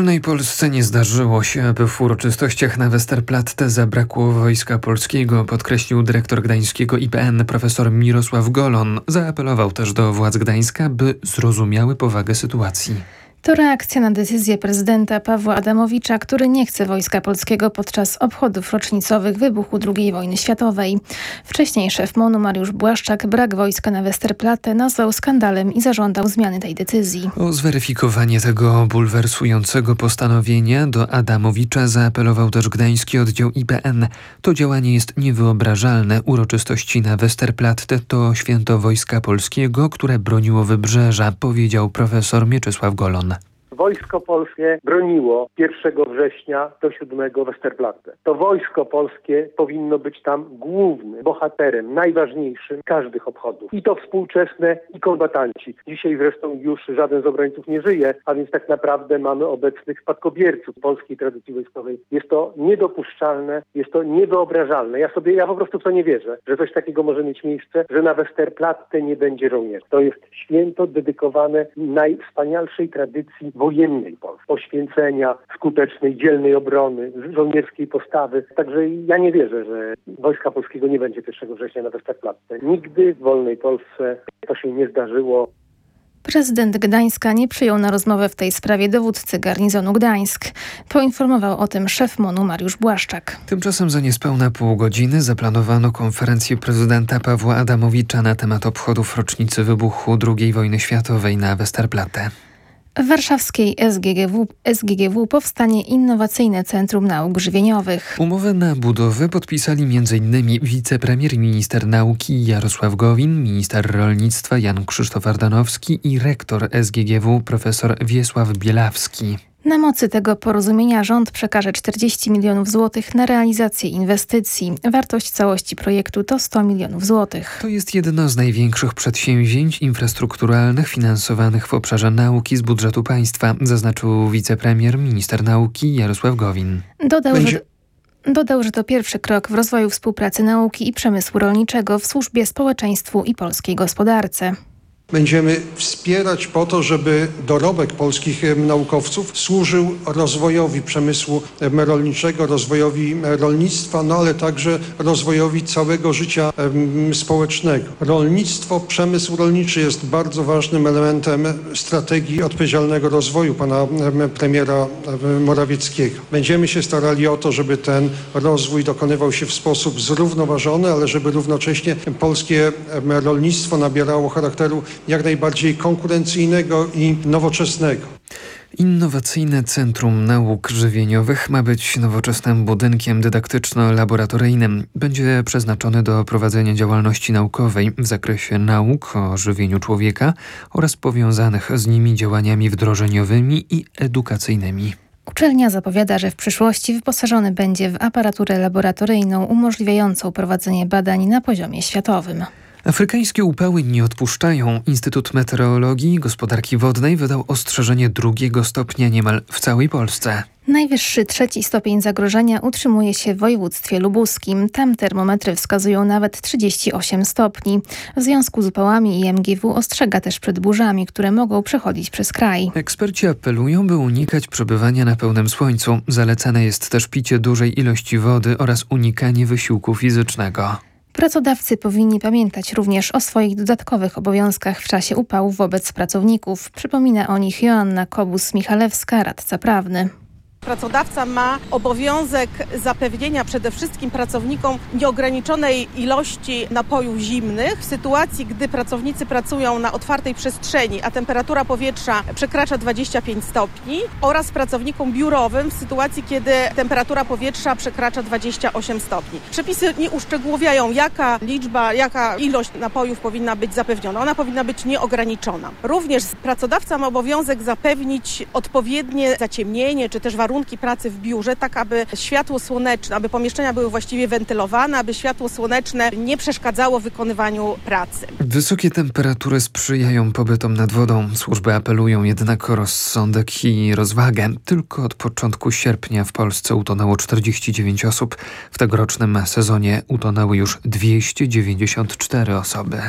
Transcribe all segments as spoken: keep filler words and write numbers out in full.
wolnej Polsce nie zdarzyło się, aby w uroczystościach na Westerplatte zabrakło wojska polskiego, podkreślił dyrektor gdańskiego I P N profesor Mirosław Golon. Zaapelował też do władz Gdańska, by zrozumiały powagę sytuacji. To reakcja na decyzję prezydenta Pawła Adamowicza, który nie chce wojska polskiego podczas obchodów rocznicowych wybuchu drugiej wojny światowej. Wcześniej szef M O N-u Mariusz Błaszczak brak wojska na Westerplatte nazwał skandalem i zażądał zmiany tej decyzji. O zweryfikowanie tego bulwersującego postanowienia do Adamowicza zaapelował też gdański oddział I P N. To działanie jest niewyobrażalne. Uroczystości na Westerplatte to święto wojska polskiego, które broniło wybrzeża, powiedział profesor Mieczysław Golon. Wojsko polskie broniło pierwszego września do siódmego Westerplatte. To wojsko polskie powinno być tam głównym bohaterem, najważniejszym każdych obchodów. I to współczesne, i kombatanci. Dzisiaj zresztą już żaden z obrońców nie żyje, a więc tak naprawdę mamy obecnych spadkobierców polskiej tradycji wojskowej. Jest to niedopuszczalne, jest to niewyobrażalne. Ja sobie, ja po prostu w to nie wierzę, że coś takiego może mieć miejsce, że na Westerplatte nie będzie żołnierzy. To jest święto dedykowane najwspanialszej tradycji wojennej Polski, poświęcenia, skutecznej, dzielnej obrony, żołnierskiej postawy. Także ja nie wierzę, że wojska polskiego nie będzie pierwszego września na Westerplatte. Nigdy w wolnej Polsce to się nie zdarzyło. Prezydent Gdańska nie przyjął na rozmowę w tej sprawie dowódcy garnizonu Gdańsk. Poinformował o tym szef M O N-u Mariusz Błaszczak. Tymczasem za niespełna pół godziny zaplanowano konferencję prezydenta Pawła Adamowicza na temat obchodów rocznicy wybuchu drugiej wojny światowej na Westerplatte. W warszawskiej S G G W, S G G W powstanie Innowacyjne Centrum Nauk Żywieniowych. Umowę na budowę podpisali między innymi wicepremier i minister nauki Jarosław Gowin, minister rolnictwa Jan Krzysztof Ardanowski i rektor S G G W profesor Wiesław Bielawski. Na mocy tego porozumienia rząd przekaże czterdzieści milionów złotych na realizację inwestycji. Wartość całości projektu to sto milionów złotych. To jest jedno z największych przedsięwzięć infrastrukturalnych finansowanych w obszarze nauki z budżetu państwa, zaznaczył wicepremier, minister nauki Jarosław Gowin. Dodał, Będzie... że... Dodał, że to pierwszy krok w rozwoju współpracy nauki i przemysłu rolniczego w służbie społeczeństwu i polskiej gospodarce. Będziemy wspierać po to, żeby dorobek polskich naukowców służył rozwojowi przemysłu rolniczego, rozwojowi rolnictwa, no ale także rozwojowi całego życia społecznego. Rolnictwo, przemysł rolniczy jest bardzo ważnym elementem strategii odpowiedzialnego rozwoju pana premiera Morawieckiego. Będziemy się starali o to, żeby ten rozwój dokonywał się w sposób zrównoważony, ale żeby równocześnie polskie rolnictwo nabierało charakteru jak najbardziej konkurencyjnego i nowoczesnego. Innowacyjne Centrum Nauk Żywieniowych ma być nowoczesnym budynkiem dydaktyczno-laboratoryjnym. Będzie przeznaczony do prowadzenia działalności naukowej w zakresie nauk o żywieniu człowieka oraz powiązanych z nimi działaniami wdrożeniowymi i edukacyjnymi. Uczelnia zapowiada, że w przyszłości wyposażony będzie w aparaturę laboratoryjną umożliwiającą prowadzenie badań na poziomie światowym. Afrykańskie upały nie odpuszczają. Instytut Meteorologii i Gospodarki Wodnej wydał ostrzeżenie drugiego stopnia niemal w całej Polsce. Najwyższy trzeci stopień zagrożenia utrzymuje się w województwie lubuskim. Tam termometry wskazują nawet trzydzieści osiem stopni. W związku z upałami I M G W ostrzega też przed burzami, które mogą przechodzić przez kraj. Eksperci apelują, by unikać przebywania na pełnym słońcu. Zalecane jest też picie dużej ilości wody oraz unikanie wysiłku fizycznego. Pracodawcy powinni pamiętać również o swoich dodatkowych obowiązkach w czasie upałów wobec pracowników. Przypomina o nich Joanna Kobus-Michalewska, radca prawny. Pracodawca ma obowiązek zapewnienia przede wszystkim pracownikom nieograniczonej ilości napojów zimnych w sytuacji, gdy pracownicy pracują na otwartej przestrzeni, a temperatura powietrza przekracza dwadzieścia pięć stopni, oraz pracownikom biurowym w sytuacji, kiedy temperatura powietrza przekracza dwadzieścia osiem stopni. Przepisy nie uszczegółowiają, jaka liczba, jaka ilość napojów powinna być zapewniona. Ona powinna być nieograniczona. Również pracodawca ma obowiązek zapewnić odpowiednie zaciemnienie, czy też warunki pracy w biurze, tak aby światło słoneczne, aby pomieszczenia były właściwie wentylowane, aby światło słoneczne nie przeszkadzało w wykonywaniu pracy. Wysokie temperatury sprzyjają pobytom nad wodą. Służby apelują jednak o rozsądek i rozwagę. Tylko od początku sierpnia w Polsce utonęło czterdzieści dziewięć osób. W tegorocznym sezonie utonęły już dwieście dziewięćdziesiąt cztery osoby.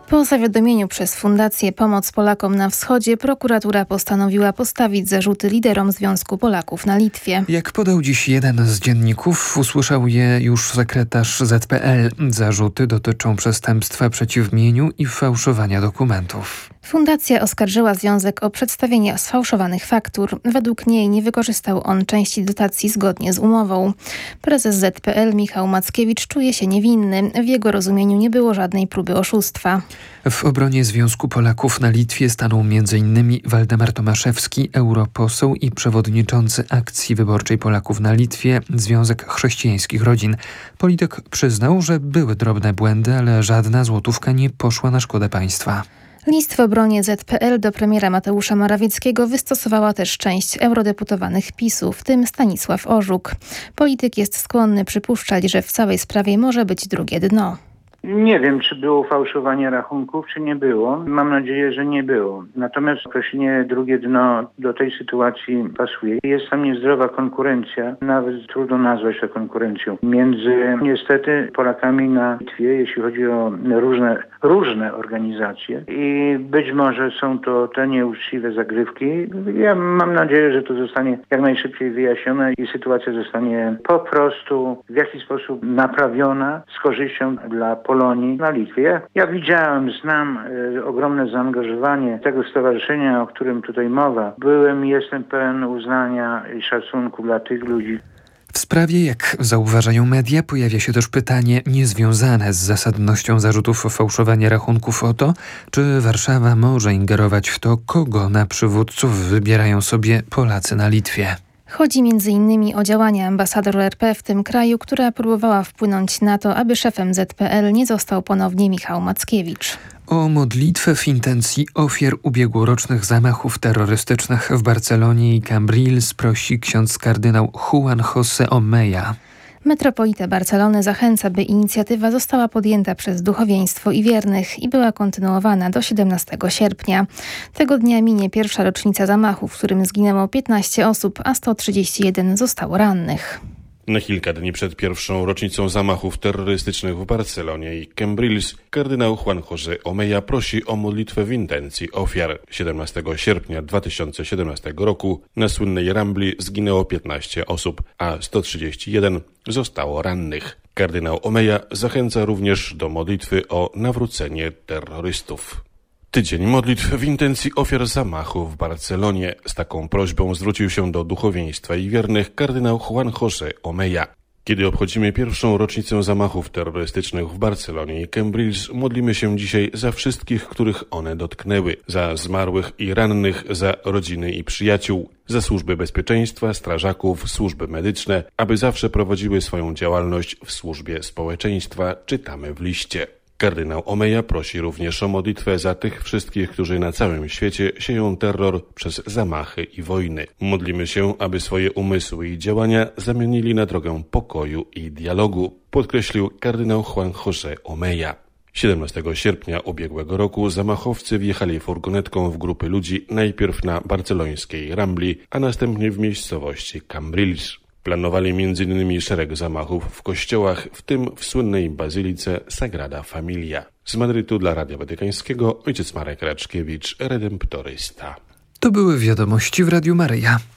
Po zawiadomieniu przez Fundację Pomoc Polakom na Wschodzie prokuratura postanowiła postawić zarzuty liderom Związku Polaków na Litwie. Jak podał dziś jeden z dzienników, usłyszał je już sekretarz Z P L. Zarzuty dotyczą przestępstwa przeciw mieniu i fałszowania dokumentów. Fundacja oskarżyła związek o przedstawienie sfałszowanych faktur. Według niej nie wykorzystał on części dotacji zgodnie z umową. Prezes Z P L Michał Mackiewicz czuje się niewinny. W jego rozumieniu nie było żadnej próby oszustwa. W obronie Związku Polaków na Litwie stanął między innymi Waldemar Tomaszewski, europoseł i przewodniczący Akcji Wyborczej Polaków na Litwie, Związek Chrześcijańskich Rodzin. Polityk przyznał, że były drobne błędy, ale żadna złotówka nie poszła na szkodę państwa. List w obronie Z P L do premiera Mateusza Morawieckiego wystosowała też część eurodeputowanych PiSu, w tym Stanisław Orzuk. Polityk jest skłonny przypuszczać, że w całej sprawie może być drugie dno. Nie wiem, czy było fałszowanie rachunków, czy nie było. Mam nadzieję, że nie było. Natomiast określenie drugie dno do tej sytuacji pasuje. Jest tam niezdrowa konkurencja, nawet trudno nazwać to konkurencją, między niestety Polakami na Litwie, jeśli chodzi o różne, różne organizacje. I być może są to te nieuczciwe zagrywki. Ja mam nadzieję, że to zostanie jak najszybciej wyjaśnione i sytuacja zostanie po prostu w jakiś sposób naprawiona z korzyścią dla Polonii na Litwie. Ja widziałem, znam y, ogromne zaangażowanie tego stowarzyszenia, o którym tutaj mowa. Byłem i jestem pełen uznania i szacunku dla tych ludzi. W sprawie, jak zauważają media, pojawia się też pytanie niezwiązane z zasadnością zarzutów o fałszowanie rachunków o to, czy Warszawa może ingerować w to, kogo na przywódców wybierają sobie Polacy na Litwie. Chodzi między innymi o działania ambasador R P w tym kraju, która próbowała wpłynąć na to, aby szefem Z P L nie został ponownie Michał Mackiewicz. O modlitwę w intencji ofiar ubiegłorocznych zamachów terrorystycznych w Barcelonie i Cambrils prosi ksiądz kardynał Juan José Omeya. Metropolita Barcelony zachęca, by inicjatywa została podjęta przez duchowieństwo i wiernych i była kontynuowana do siedemnastego sierpnia. Tego dnia minie pierwsza rocznica zamachu, w którym zginęło piętnaście osób, a sto trzydzieści jeden zostało rannych. Na kilka dni przed pierwszą rocznicą zamachów terrorystycznych w Barcelonie i Cambrils kardynał Juan José Omeya prosi o modlitwę w intencji ofiar. siedemnastego sierpnia dwa tysiące siedemnastego roku na słynnej Rambli zginęło piętnaście osób, a sto trzydzieści jeden zostało rannych. Kardynał Omeya zachęca również do modlitwy o nawrócenie terrorystów. Tydzień modlitw w intencji ofiar zamachu w Barcelonie. Z taką prośbą zwrócił się do duchowieństwa i wiernych kardynał Juan José Omeya. Kiedy obchodzimy pierwszą rocznicę zamachów terrorystycznych w Barcelonie i Cambrils, modlimy się dzisiaj za wszystkich, których one dotknęły, za zmarłych i rannych, za rodziny i przyjaciół, za służby bezpieczeństwa, strażaków, służby medyczne, aby zawsze prowadziły swoją działalność w służbie społeczeństwa, czytamy w liście. Kardynał Omeya prosi również o modlitwę za tych wszystkich, którzy na całym świecie sieją terror przez zamachy i wojny. Modlimy się, aby swoje umysły i działania zamienili na drogę pokoju i dialogu, podkreślił kardynał Juan José Omeya. siedemnastego sierpnia ubiegłego roku zamachowcy wjechali furgonetką w grupy ludzi najpierw na barcelońskiej Rambli, a następnie w miejscowości Cambrils. Planowali między innymi szereg zamachów w kościołach, w tym w słynnej bazylice Sagrada Familia. Z Madrytu dla Radia Watykańskiego ojciec Marek Raczkiewicz, redemptorysta. To były wiadomości w Radiu Maryja.